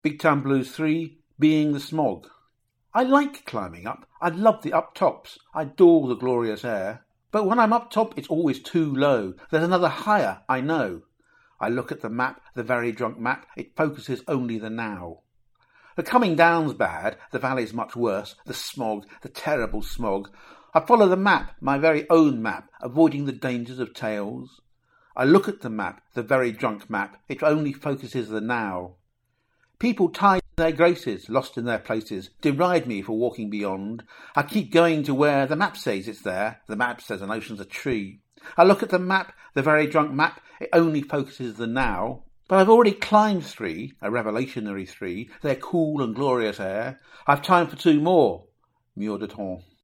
Big Town Blues 3, Being the Smog. I like climbing up. I love the up tops. I adore the glorious air. But when I'm up top, it's always too low. There's another higher, I know. I look at the map, the very drunk map. It focuses only the now. The coming down's bad. The valley's much worse. The smog, the terrible smog. I follow the map, my very own map, avoiding the dangers of tails. I look at the map, the very drunk map. It only focuses the now. People tied to their graces, lost in their places, deride me for walking beyond. I keep going to where the map says it's there. The map says an ocean's a tree. I look at the map, the very drunk map. It only focuses the now. But I've already climbed 3, a revelationary 3, their cool and glorious air. I've time for 2 more. Mur de temps.